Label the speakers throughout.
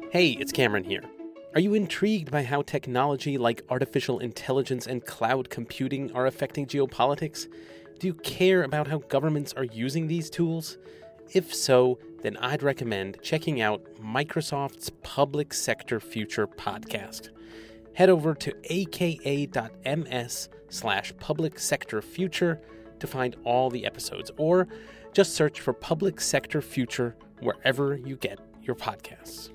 Speaker 1: Hey, it's Cameron here. Are you intrigued by how technology like artificial intelligence and cloud computing are affecting geopolitics? Do you care about how governments are using these tools? If so, then I'd recommend checking out Microsoft's Public Sector Future podcast. Head over to aka.ms/public sector future to find all the episodes, or just search for Public Sector Future wherever you get your podcasts.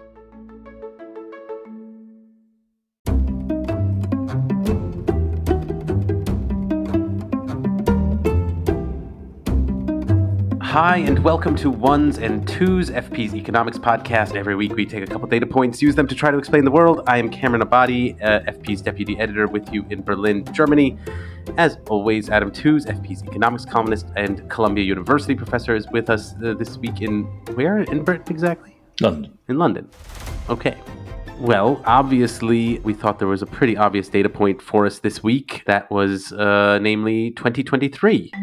Speaker 1: Hi, and welcome to Ones and Twos, FP's economics podcast. Every week we take a couple data points, use them to try to explain the world. I am Cameron Abadi, FP's deputy editor with you in Berlin, Germany. As always, Adam Tooze, FP's economics columnist and Columbia University professor, is with us this week in, where in Britain exactly?
Speaker 2: London.
Speaker 1: In London. Okay. Well, obviously, we thought there was a pretty obvious data point for us this week. That was namely 2023.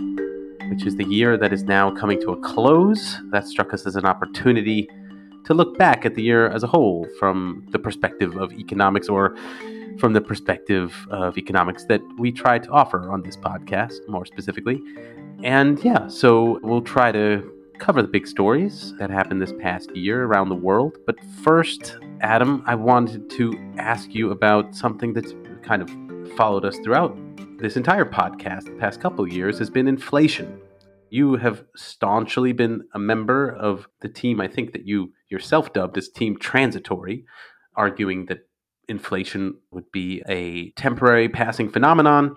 Speaker 1: Which is the year that is now coming to a close. That struck us as an opportunity to look back at the year as a whole from the perspective of economics, or from the perspective of economics that we try to offer on this podcast, more specifically. And yeah, so we'll try to cover the big stories that happened this past year around the world. But first, Adam, I wanted to ask you about something that's kind of followed us throughout this entire podcast the past couple of years, has been inflation. You have staunchly been a member of the team, I think that you yourself dubbed as Team Transitory, arguing that inflation would be a temporary passing phenomenon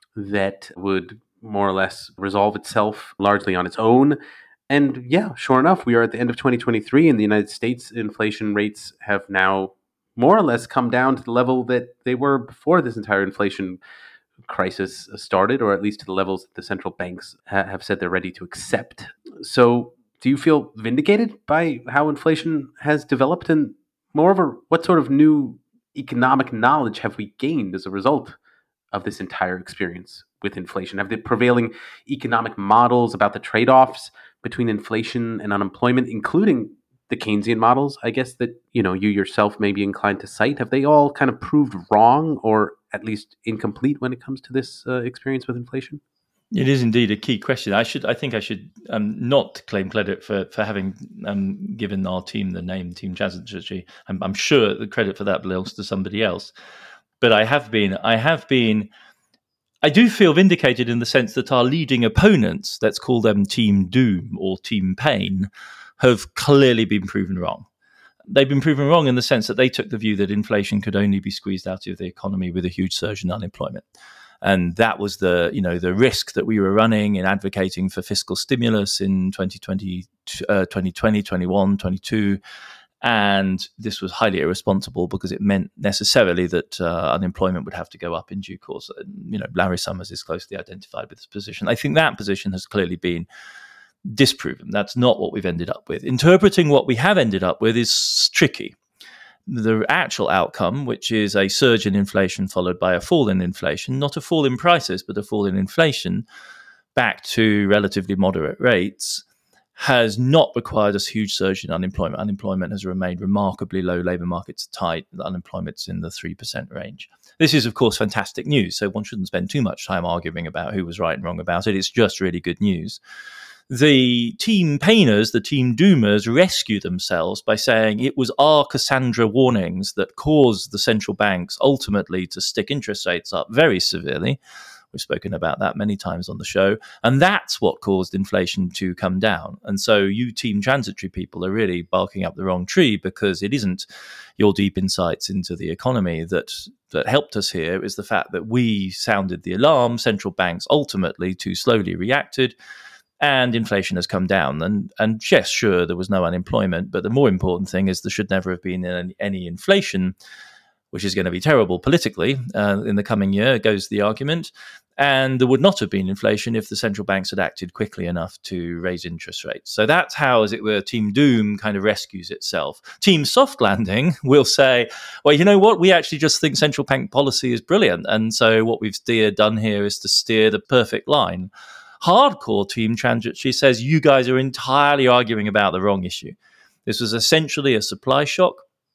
Speaker 1: that would more or less resolve itself largely on its own. And yeah, sure enough, we are at the end of 2023 in the United States. Inflation rates have now more or less come down to the level that they were before this entire inflation crisis started, or at least to the levels that the central banks have said they're ready to accept. So do you feel vindicated by how inflation has developed? And moreover, what sort of new economic knowledge have we gained as a result of this entire experience with inflation? Have the prevailing economic models about the trade-offs between inflation and unemployment, including the Keynesian models, I guess, that you yourself may be inclined to cite, have they all kind of proved wrong, or at least incomplete when it comes to this experience with inflation?
Speaker 2: It is indeed a key question. I think I should not claim credit for having given our team the name Team Transitory. I'm sure the credit for that belongs to somebody else. But I do feel vindicated in the sense that our leading opponents, let's call them Team Doom or Team Pain, have clearly been proven wrong. They've been proven wrong in the sense that they took the view that inflation could only be squeezed out of the economy with a huge surge in unemployment. And that was the risk that we were running in advocating for fiscal stimulus in 2020, 21, 22. And this was highly irresponsible because it meant necessarily that unemployment would have to go up in due course. Larry Summers is closely identified with this position. I think that position has clearly been disproven. That's not what we've ended up with. Interpreting what we have ended up with is tricky. The actual outcome, which is a surge in inflation followed by a fall in inflation, not a fall in prices, but a fall in inflation back to relatively moderate rates, has not required a huge surge in unemployment. Unemployment has remained remarkably low. Labour markets are tight. The unemployment's in the 3% range. This is, of course, fantastic news. So one shouldn't spend too much time arguing about who was right and wrong about it. It's just really good news. The Team Painers, the Team Doomers, rescue themselves by saying it was our Cassandra warnings that caused the central banks ultimately to stick interest rates up very severely. We've spoken about that many times on the show. And that's what caused inflation to come down. And so you Team Transitory people are really barking up the wrong tree, because it isn't your deep insights into the economy that helped us here. It was the fact that we sounded the alarm. Central banks ultimately too slowly reacted. And inflation has come down. And yes, sure, there was no unemployment. But the more important thing is there should never have been any inflation, which is going to be terrible politically in the coming year, goes the argument. And there would not have been inflation if the central banks had acted quickly enough to raise interest rates. So that's how, as it were, Team Doom kind of rescues itself. Team Soft Landing will say, well, you know what? We actually just think central bank policy is brilliant. And so what we've done here is to steer the perfect line. Hardcore Team Transitory says you guys are entirely arguing about the wrong issue. This was essentially a supply shock.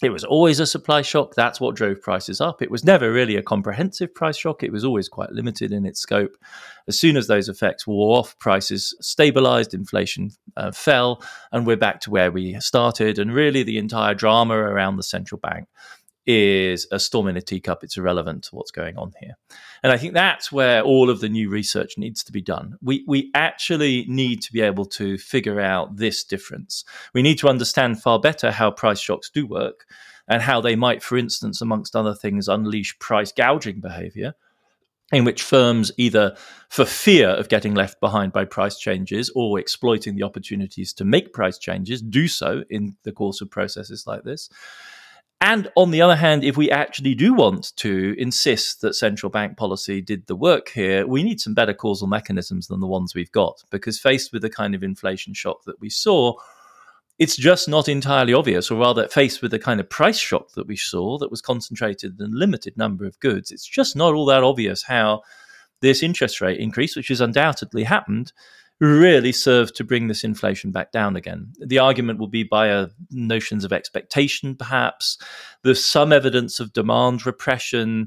Speaker 2: It was always a supply shock. That's what drove prices up. It was never really a comprehensive price shock. It was always quite limited in its scope. As soon as those effects wore off, prices stabilized, inflation fell, and we're back to where we started. And really, the entire drama around the central bank is a storm in a teacup. It's irrelevant to what's going on here. And I think that's where all of the new research needs to be done. We actually need to be able to figure out this difference. We need to understand far better how price shocks do work and how they might, for instance, amongst other things, unleash price gouging behavior, in which firms, either for fear of getting left behind by price changes or exploiting the opportunities to make price changes, do so in the course of processes like this. And on the other hand, if we actually do want to insist that central bank policy did the work here, we need some better causal mechanisms than the ones we've got. Because faced with the kind of inflation shock that we saw, it's just not entirely obvious, or rather faced with the kind of price shock that we saw that was concentrated in a limited number of goods, it's just not all that obvious how this interest rate increase, which has undoubtedly happened, really served to bring this inflation back down again. The argument will be by notions of expectation, perhaps. There's some evidence of demand repression.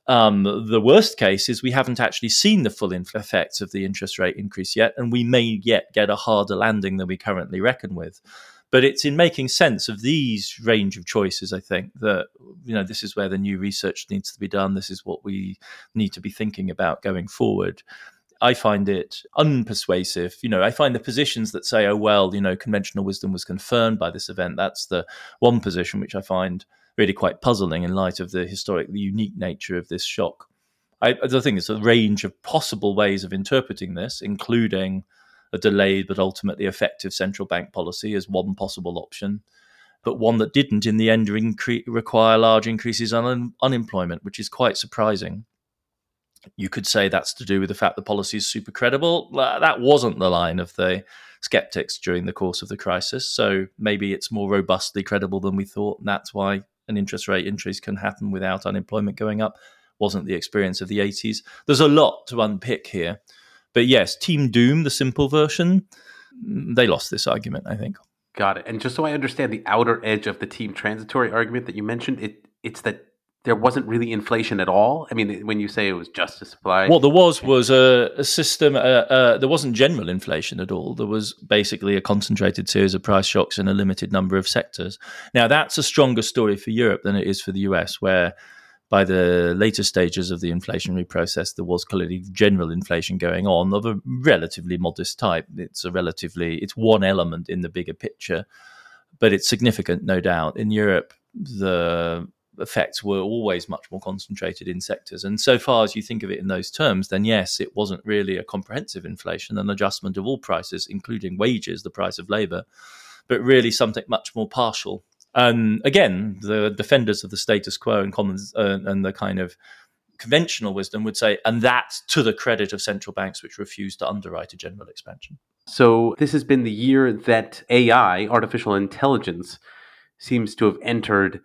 Speaker 2: The worst case is we haven't actually seen the full effects of the interest rate increase yet, and we may yet get a harder landing than we currently reckon with. But it's in making sense of these range of choices, I think, that this is where the new research needs to be done. This is what we need to be thinking about going forward. I find it unpersuasive. I find the positions that say, oh, well, conventional wisdom was confirmed by this event. That's the one position which I find really quite puzzling in light of the unique nature of this shock. I think it's a range of possible ways of interpreting this, including a delayed but ultimately effective central bank policy as one possible option, but one that didn't in the end require large increases in unemployment, which is quite surprising. You could say that's to do with the fact the policy is super credible. That wasn't the line of the skeptics during the course of the crisis. So maybe it's more robustly credible than we thought. And that's why an interest rate increase can happen without unemployment going up. Wasn't the experience of the 80s. There's a lot to unpick here. But yes, Team Doom, the simple version, they lost this argument, I think.
Speaker 1: Got it. And just so I understand the outer edge of the team transitory argument that you mentioned, it's that there wasn't really inflation at all? I mean, when you say it was just a supply...
Speaker 2: What there was a system, there wasn't general inflation at all. There was basically a concentrated series of price shocks in a limited number of sectors. Now, that's a stronger story for Europe than it is for the US, where by the later stages of the inflationary process, there was clearly general inflation going on of a relatively modest type. It's one element in the bigger picture, but it's significant, no doubt. In Europe, the effects were always much more concentrated in sectors. And so far as you think of it in those terms, then yes, it wasn't really a comprehensive inflation, an adjustment of all prices, including wages, the price of labor, but really something much more partial. Again, the defenders of the status quo and commons and the kind of conventional wisdom would say, and that's to the credit of central banks which refused to underwrite a general expansion.
Speaker 1: So this has been the year that AI, artificial intelligence, seems to have entered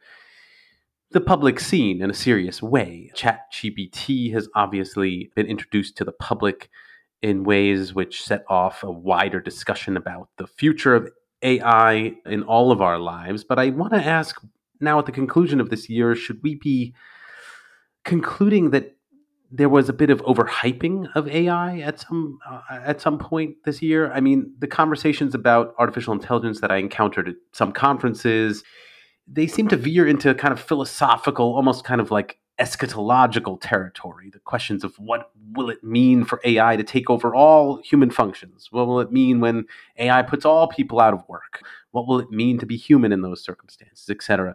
Speaker 1: the public scene in a serious way. ChatGPT has obviously been introduced to the public in ways which set off a wider discussion about the future of AI in all of our lives. But I want to ask now, at the conclusion of this year, should we be concluding that there was a bit of overhyping of AI at some point this year? I mean, the conversations about artificial intelligence that I encountered at some conferences, they seem to veer into kind of philosophical, almost kind of like eschatological territory. The questions of what will it mean for AI to take over all human functions? What will it mean when AI puts all people out of work? What will it mean to be human in those circumstances, etc.?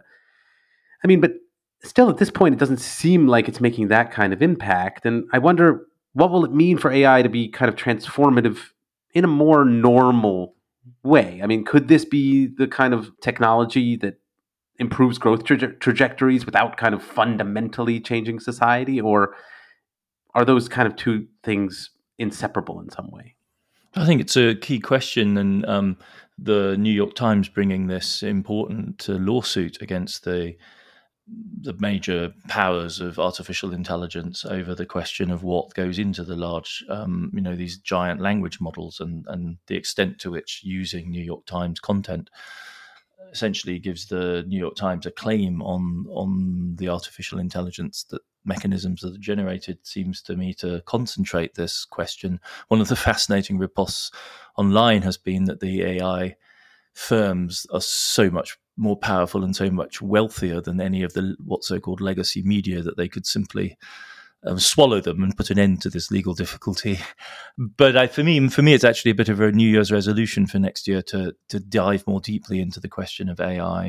Speaker 1: I mean, but still at this point, it doesn't seem like it's making that kind of impact. And I wonder, what will it mean for AI to be kind of transformative in a more normal way? I mean, could this be the kind of technology that improves growth trajectories without kind of fundamentally changing society? Or are those kind of two things inseparable in some way?
Speaker 2: I think it's a key question, and the New York Times bringing this important lawsuit against the major powers of artificial intelligence over the question of what goes into the large, these giant language models and the extent to which using New York Times content essentially gives the New York Times a claim on the artificial intelligence that mechanisms that are generated seems to me to concentrate this question. One of the fascinating riposts online has been that the AI firms are so much more powerful and so much wealthier than any of the what's so-called legacy media that they could simply swallow them and put an end to this legal difficulty. But for me, it's actually a bit of a New Year's resolution for next year to dive more deeply into the question of AI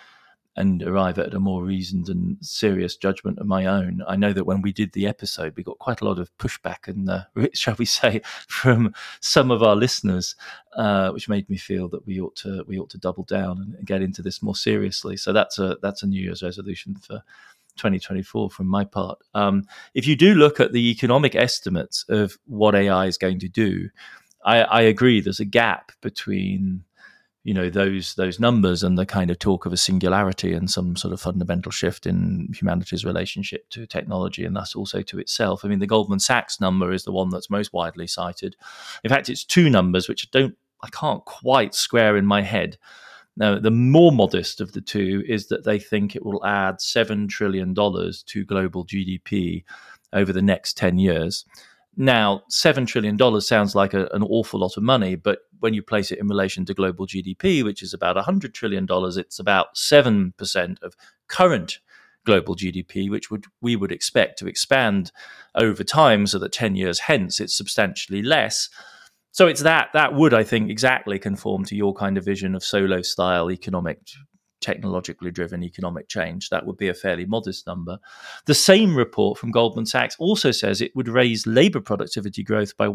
Speaker 2: and arrive at a more reasoned and serious judgment of my own. I know that when we did the episode, we got quite a lot of pushback and, shall we say, from some of our listeners, which made me feel that we ought to double down and get into this more seriously. So that's a New Year's resolution for 2024 from my part. If you do look at the economic estimates of what AI is going to do, I agree there's a gap between those numbers and the kind of talk of a singularity and some sort of fundamental shift in humanity's relationship to technology and thus also to itself. I mean, the Goldman Sachs number is the one that's most widely cited. In fact, it's two numbers which I can't quite square in my head. Now, the more modest of the two is that they think it will add $7 trillion to global GDP over the next 10 years. Now, $7 trillion sounds like an awful lot of money, but when you place it in relation to global GDP, which is about $100 trillion, it's about 7% of current global GDP, which we would expect to expand over time so that 10 years hence it's substantially less. So it's that would, I think, exactly conform to your kind of vision of Solow-style technologically driven economic change. That would be a fairly modest number. The same report from Goldman Sachs also says it would raise labor productivity growth by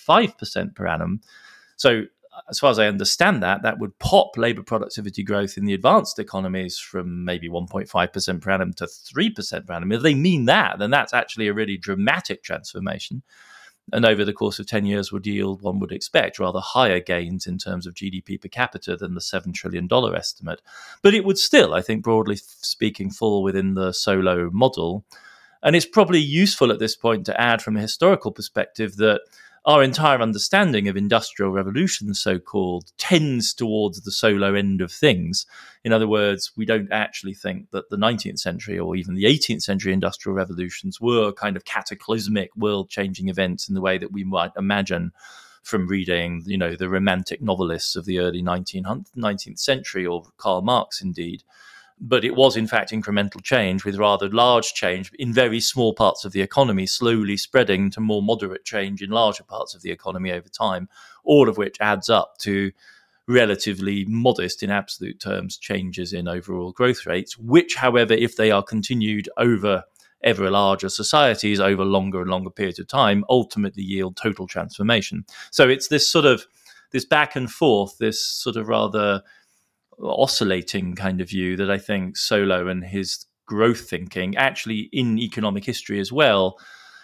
Speaker 2: 1.5% per annum. So as far as I understand that would pop labor productivity growth in the advanced economies from maybe 1.5% per annum to 3% per annum. If they mean that, then that's actually a really dramatic transformation. And over the course of 10 years would yield, one would expect, rather higher gains in terms of GDP per capita than the $7 trillion estimate. But it would still, I think, broadly speaking, fall within the Solow model. And it's probably useful at this point to add from a historical perspective that our entire understanding of industrial revolution, so-called, tends towards the Solow end of things. In other words, we don't actually think that the 19th century or even the 18th century industrial revolutions were kind of cataclysmic, world-changing events in the way that we might imagine from reading, the romantic novelists of the early 19th century, or Karl Marx, indeed. But it was, in fact, incremental change with rather large change in very small parts of the economy, slowly spreading to more moderate change in larger parts of the economy over time, all of which adds up to relatively modest in absolute terms changes in overall growth rates, which, however, if they are continued over ever larger societies over longer and longer periods of time, ultimately yield total transformation. So it's this back and forth, this sort of rather oscillating kind of view that I think Solow and his growth thinking, actually in economic history as well,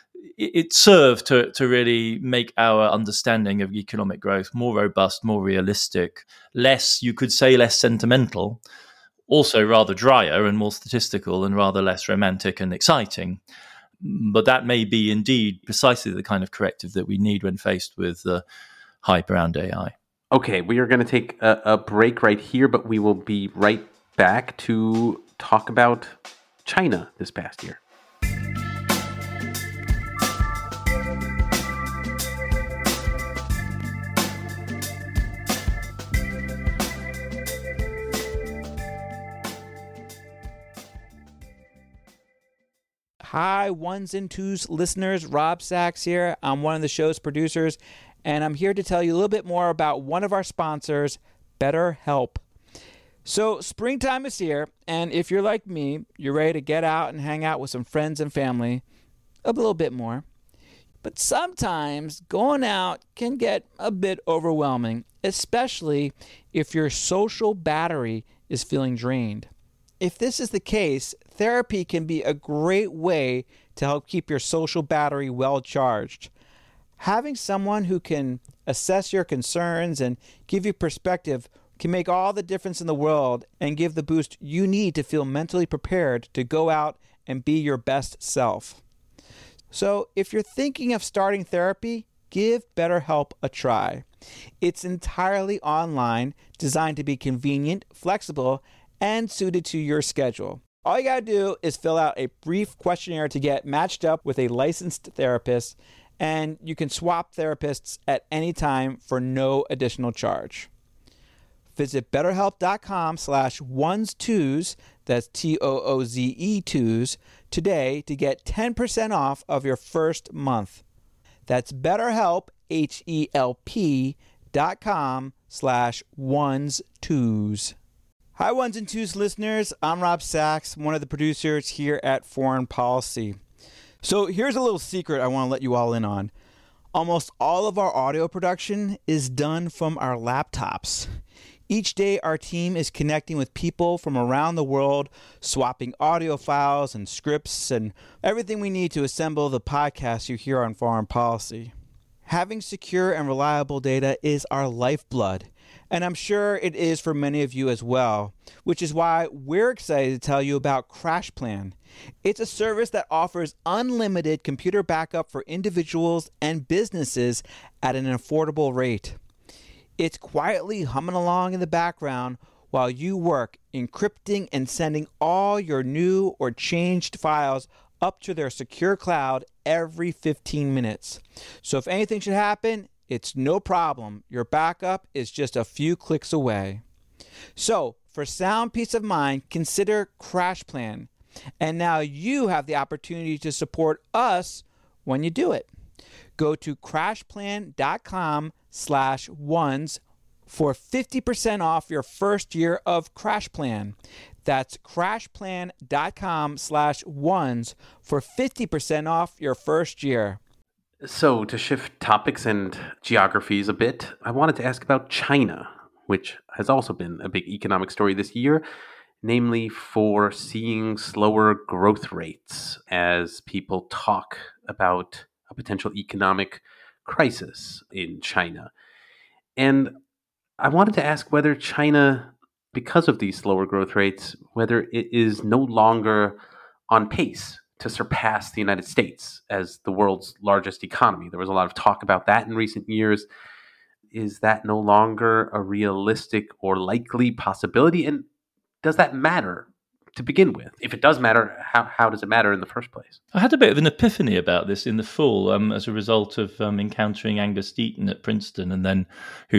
Speaker 2: it served to really make our understanding of economic growth more robust, more realistic, less sentimental, also rather drier and more statistical and rather less romantic and exciting. But that may be indeed precisely the kind of corrective that we need when faced with the hype around AI.
Speaker 1: Okay, we are going to take a break right here, but we will be right back to talk about China this past year.
Speaker 3: Hi, Ones and Twos listeners. Rob Sachs here. I'm one of the show's producers, and I'm here to tell you a little bit more about one of our sponsors, BetterHelp. So springtime is here, and if you're like me, you're ready to get out and hang out with some friends and family a little bit more. But sometimes going out can get a bit overwhelming, especially if your social battery is feeling drained. If this is the case, therapy can be a great way to help keep your social battery well charged. Having someone who can assess your concerns and give you perspective can make all the difference in the world and give the boost you need to feel mentally prepared to go out and be your best self. So if you're thinking of starting therapy, give BetterHelp a try. It's entirely online, designed to be convenient, flexible, and suited to your schedule. All you gotta do is fill out a brief questionnaire to get matched up with a licensed therapist, and you can swap therapists at any time for no additional charge. Visit betterhelp.com/ones2s, that's TOOZE2s, today to get 10% off of your first month. That's BetterHelp, HELP.com/ones2s. Hi, Ones and Twos listeners. I'm Rob Sachs, one of the producers here at Foreign Policy. So here's a little secret I want to let you all in on. Almost all of our audio production is done from our laptops. Each day, our team is connecting with people from around the world, swapping audio files and scripts and everything we need to assemble the podcast you hear on Foreign Policy. Having secure and reliable data is our lifeblood, and I'm sure it is for many of you as well, which is why we're excited to tell you about CrashPlan. It's a service that offers unlimited computer backup for individuals and businesses at an affordable rate. It's quietly humming along in the background while you work, encrypting and sending all your new or changed files up to their secure cloud every 15 minutes. So if anything should happen, it's no problem. Your backup is just a few clicks away. So for sound peace of mind, consider CrashPlan. And now you have the opportunity to support us when you do it. Go to crashplan.com/ones for 50% off your first year of CrashPlan. That's crashplan.com/ones for 50% off your first year.
Speaker 1: So, to shift topics and geographies a bit, I wanted to ask about China, which has also been a big economic story this year, namely for seeing slower growth rates as people talk about a potential economic crisis in China. And I wanted to ask whether China, because of these slower growth rates, whether it is no longer on pace to surpass the United States as the world's largest economy. There was a lot of talk about that in recent years. Is that no longer a realistic or likely possibility? And does that matter to begin with? If it does matter, how does it matter in the first place?
Speaker 2: I had a bit of an epiphany about this in the fall as a result of encountering Angus Deaton at Princeton, and then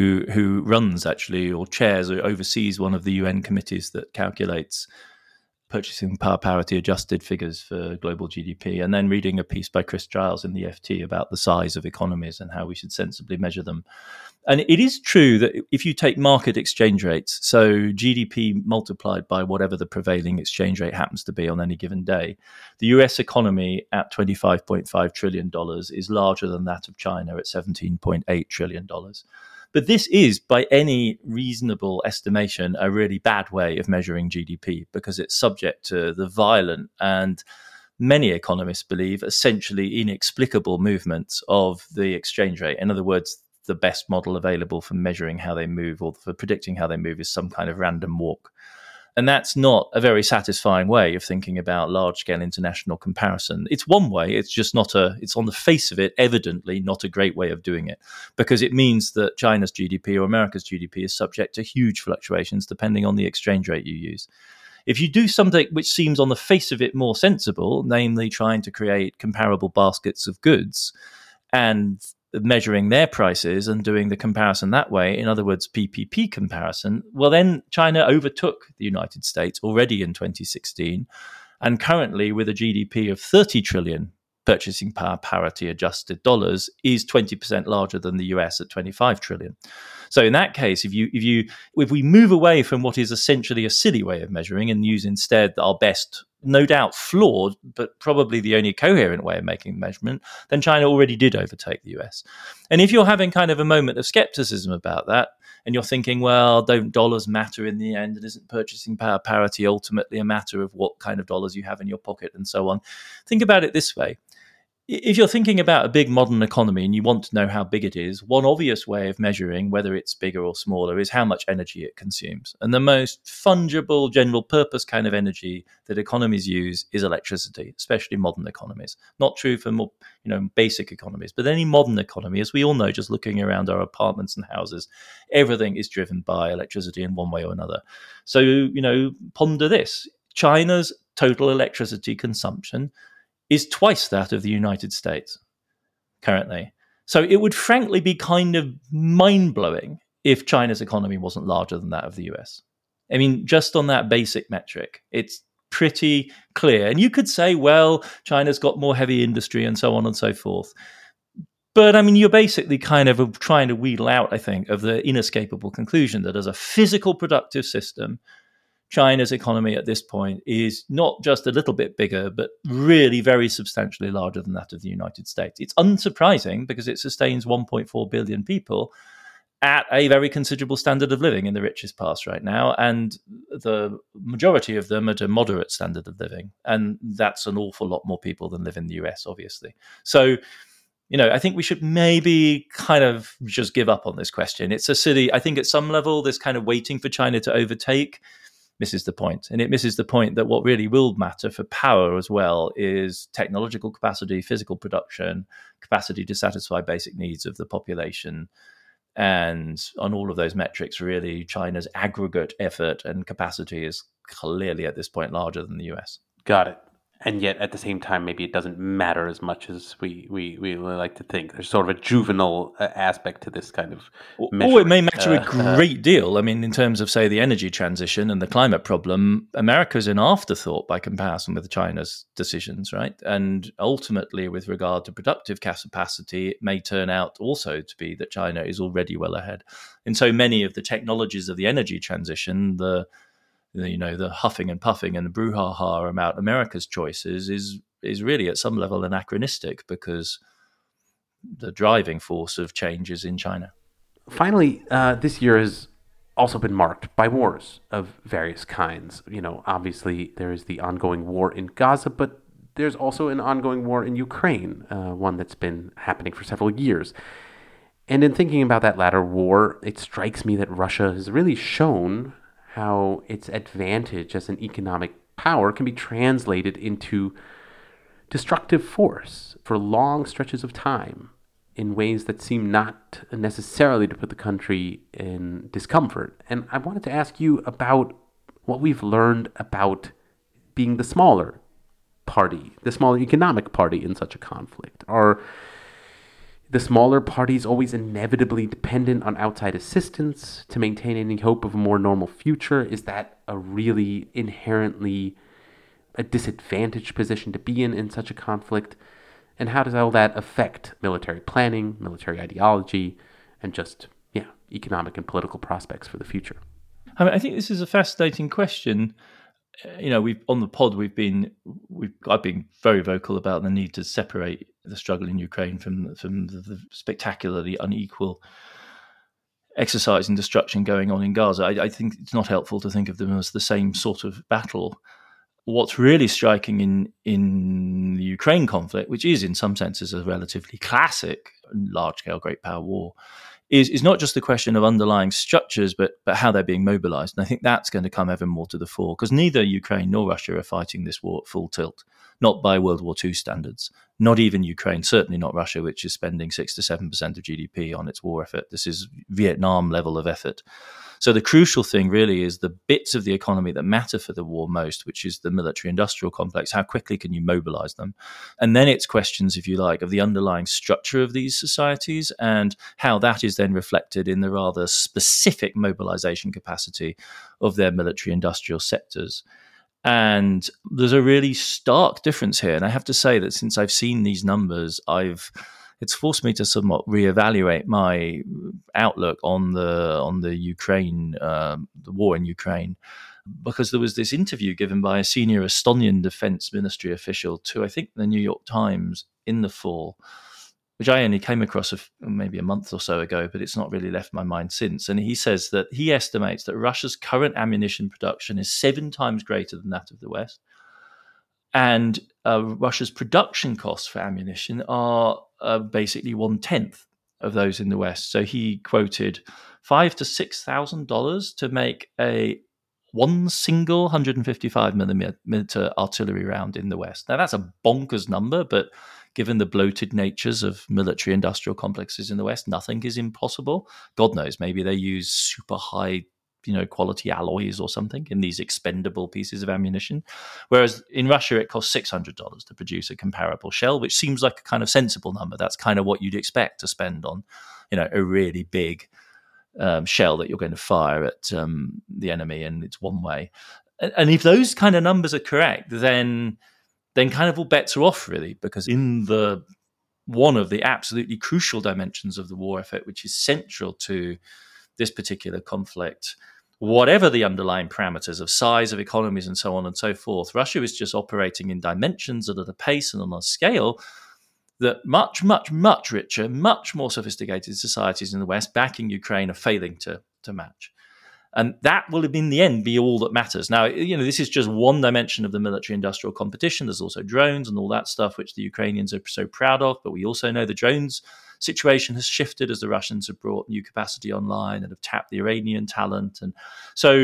Speaker 2: who runs actually or chairs or oversees one of the UN committees that calculates purchasing power parity adjusted figures for global GDP, and then reading a piece by Chris Giles in the FT about the size of economies and how we should sensibly measure them. And it is true that if you take market exchange rates, so GDP multiplied by whatever the prevailing exchange rate happens to be on any given day, the US economy at $25.5 trillion is larger than that of China at $17.8 trillion. But this is, by any reasonable estimation, a really bad way of measuring GDP because it's subject to the violent and, many economists believe, essentially inexplicable movements of the exchange rate. In other words, the best model available for measuring how they move or for predicting how they move is some kind of random walk. And that's not a very satisfying way of thinking about large-scale international comparison. It's one way, it's just not it's on the face of it, evidently not a great way of doing it, because it means that China's GDP or America's GDP is subject to huge fluctuations depending on the exchange rate you use. If you do something which seems on the face of it more sensible, namely trying to create comparable baskets of goods and measuring their prices and doing the comparison that way, in other words, PPP comparison, well, then China overtook the United States already in 2016, and currently with a GDP of 30 trillion purchasing power parity adjusted dollars is 20% larger than the US at 25 trillion. So in that case, if we move away from what is essentially a silly way of measuring and use instead our best, no doubt flawed, but probably the only coherent way of making the measurement, then China already did overtake the US. And if you're having kind of a moment of skepticism about that, and you're thinking, well, don't dollars matter in the end? And isn't purchasing power parity ultimately a matter of what kind of dollars you have in your pocket and so on? Think about it this way. if you're thinking about a big modern economy and you want to know how big it is, one obvious way of measuring whether it's bigger or smaller is how much energy it consumes. And the most fungible, general purpose kind of energy that economies use is electricity, especially modern economies. Not true for more, basic economies, but any modern economy, as we all know, just looking around our apartments and houses, everything is driven by electricity in one way or another. So, ponder this. China's total electricity consumption is twice that of the United States currently. So it would frankly be kind of mind-blowing if China's economy wasn't larger than that of the US. I mean, just on that basic metric, it's pretty clear. And you could say, well, China's got more heavy industry and so on and so forth. But I mean, you're basically kind of trying to wheedle out, I think, of the inescapable conclusion that as a physical productive system, China's economy at this point is not just a little bit bigger, but really very substantially larger than that of the United States. It's unsurprising because it sustains 1.4 billion people at a very considerable standard of living in the richest parts right now, and the majority of them at a moderate standard of living. And that's an awful lot more people than live in the US, obviously. So, I think we should maybe kind of just give up on this question. It's a silly, I think at some level, this kind of waiting for China to overtake misses the point. And it misses the point that what really will matter for power as well is technological capacity, physical production, capacity to satisfy basic needs of the population. And on all of those metrics, really, China's aggregate effort and capacity is clearly at this point larger than the US.
Speaker 1: Got it. And yet, at the same time, maybe it doesn't matter as much as we like to think. There's sort of a juvenile aspect to this kind of measure.
Speaker 2: Or it may matter a great deal. I mean, in terms of, say, the energy transition and the climate problem, America's an afterthought by comparison with China's decisions, right? And ultimately, with regard to productive capacity, it may turn out also to be that China is already well ahead. In so many of the technologies of the energy transition, the huffing and puffing and the brouhaha about America's choices is really at some level anachronistic because the driving force of change is in China.
Speaker 1: Finally, this year has also been marked by wars of various kinds. Obviously there is the ongoing war in Gaza, but there's also an ongoing war in Ukraine, one that's been happening for several years. And in thinking about that latter war, it strikes me that Russia has really shown how its advantage as an economic power can be translated into destructive force for long stretches of time in ways that seem not necessarily to put the country in discomfort. And I wanted to ask you about what we've learned about being the smaller party, the smaller economic party in such a conflict. Are the smaller parties always inevitably dependent on outside assistance to maintain any hope of a more normal future? Is that a really inherently a disadvantaged position to be in such a conflict? And how does all that affect military planning, military ideology, and just, economic and political prospects for the future?
Speaker 2: I think this is a fascinating question. We've on the pod I've been very vocal about the need to separate the struggle in Ukraine from the spectacularly unequal exercise and destruction going on in Gaza. I think it's not helpful to think of them as the same sort of battle. What's really striking in the Ukraine conflict, which is in some senses a relatively classic large-scale great power war, is not just the question of underlying structures, but how they're being mobilized. And I think that's going to come ever more to the fore, because neither Ukraine nor Russia are fighting this war at full tilt, not by World War II standards, not even Ukraine, certainly not Russia, which is spending 6 to 7% of GDP on its war effort. This is Vietnam level of effort. So the crucial thing really is the bits of the economy that matter for the war most, which is the military-industrial complex. How quickly can you mobilize them? And then it's questions, if you like, of the underlying structure of these societies and how that is then reflected in the rather specific mobilization capacity of their military-industrial sectors. And there's a really stark difference here. And I have to say that since I've seen these numbers, it's forced me to somewhat reevaluate my outlook on the Ukraine, the war in Ukraine, because there was this interview given by a senior Estonian defense ministry official to, I think, the New York Times in the fall, which I only came across maybe a month or so ago, but it's not really left my mind since. And he says that he estimates that Russia's current ammunition production is 7 times greater than that of the West. And Russia's production costs for ammunition are basically 1/10 of those in the West. So he quoted $5,000 to $6,000 to make one single 155 millimeter artillery round in the West. Now that's a bonkers number, but given the bloated natures of military industrial complexes in the West, nothing is impossible. God knows, maybe they use super high, quality alloys or something in these expendable pieces of ammunition. Whereas in Russia, it costs $600 to produce a comparable shell, which seems like a kind of sensible number. That's kind of what you'd expect to spend on, a really big shell that you're going to fire at the enemy, and it's one way. And if those kind of numbers are correct, then kind of all bets are off, really, because in one of the absolutely crucial dimensions of the war effort, which is central to this particular conflict, whatever the underlying parameters of size of economies and so on and so forth, Russia is just operating in dimensions and at a pace and on a scale that much, much, much richer, much more sophisticated societies in the West backing Ukraine are failing to match. And that will, in the end, be all that matters. Now, this is just one dimension of the military-industrial competition. There's also drones and all that stuff, which the Ukrainians are so proud of. But we also know the drones situation has shifted as the Russians have brought new capacity online and have tapped the Iranian talent. And so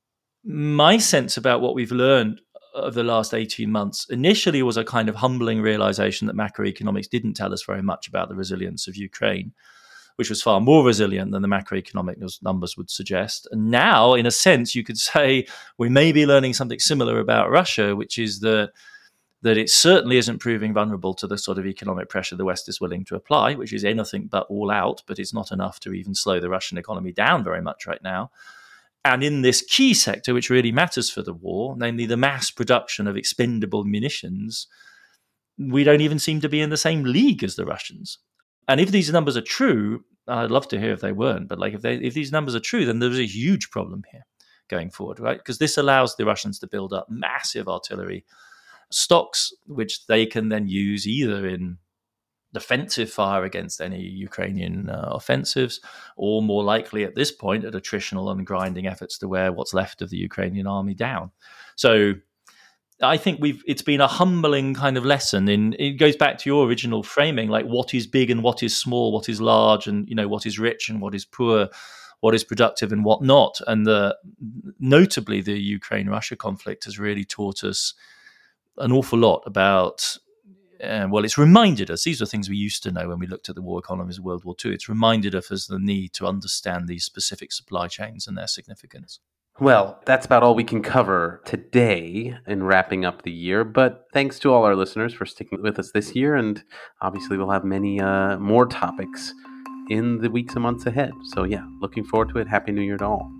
Speaker 2: my sense about what we've learned of the last 18 months initially was a kind of humbling realization that macroeconomics didn't tell us very much about the resilience of Ukraine, which was far more resilient than the macroeconomic numbers would suggest. And now, in a sense, you could say we may be learning something similar about Russia, which is that it certainly isn't proving vulnerable to the sort of economic pressure the West is willing to apply, which is anything but all out, but it's not enough to even slow the Russian economy down very much right now. And in this key sector, which really matters for the war, namely the mass production of expendable munitions, we don't even seem to be in the same league as the Russians. And if these numbers are true, I'd love to hear if they weren't, but if these numbers are true, then there's a huge problem here going forward, right? Because this allows the Russians to build up massive artillery stocks, which they can then use either in defensive fire against any Ukrainian offensives, or more likely at this point at attritional and grinding efforts to wear what's left of the Ukrainian army down. So I think it's been a humbling kind of lesson. It goes back to your original framing, like what is big and what is small, what is large and what is rich and what is poor, what is productive and what not. And notably the Ukraine-Russia conflict has really taught us an awful lot about, it's reminded us, these are things we used to know when we looked at the war economies of World War II. It's reminded us of the need to understand these specific supply chains and their significance.
Speaker 1: Well, that's about all we can cover today in wrapping up the year, but thanks to all our listeners for sticking with us this year, and obviously we'll have many more topics in the weeks and months ahead. So yeah, looking forward to it. Happy New Year to all.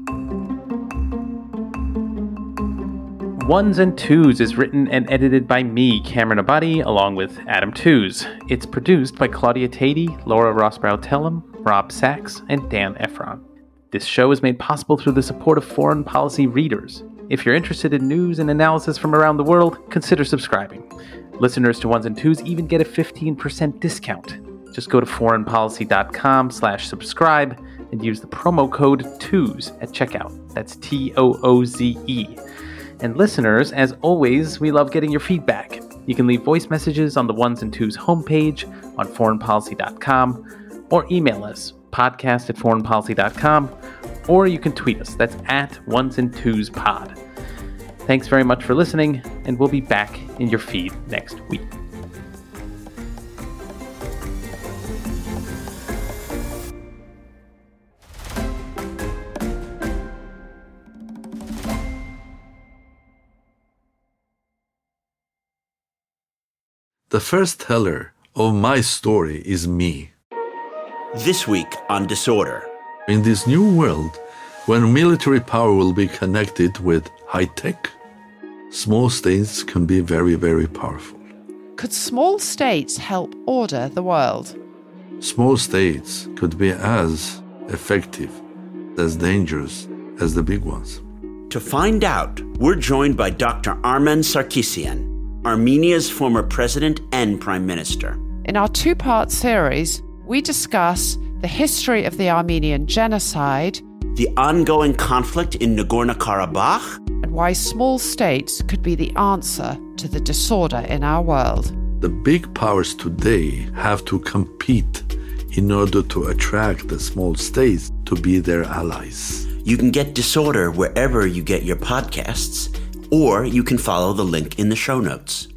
Speaker 1: Ones and Twos is written and edited by me, Cameron Abadi, along with Adam Tooze. It's produced by Claudia Tatey, Laura Rossbrow-Tellem, Rob Sachs, and Dan Efron. This show is made possible through the support of foreign policy readers. If you're interested in news and analysis from around the world, consider subscribing. Listeners to Ones and Twos even get a 15% discount. Just go to foreignpolicy.com/subscribe and use the promo code TOOZE at checkout. That's TOOZE. And listeners, as always, we love getting your feedback. You can leave voice messages on the Ones and Twos homepage on foreignpolicy.com, or email us, podcast@foreignpolicy.com, or you can tweet us. That's @onesandtwospod. Thanks very much for listening, and we'll be back in your feed next week.
Speaker 4: The first teller of my story is me.
Speaker 5: This week on Disorder.
Speaker 4: In this new world, when military power will be connected with high tech, small states can be very, very powerful.
Speaker 6: Could small states help order the world?
Speaker 4: Small states could be as effective, as dangerous as the big ones.
Speaker 5: To find out, we're joined by Dr. Armen Sarkisian, Armenia's former president and prime minister.
Speaker 6: In our two-part series, we discuss the history of the Armenian genocide,
Speaker 5: the ongoing conflict in Nagorno-Karabakh,
Speaker 6: and why small states could be the answer to the disorder in our world.
Speaker 4: The big powers today have to compete in order to attract the small states to be their allies.
Speaker 5: You can get Disorder wherever you get your podcasts, or you can follow the link in the show notes.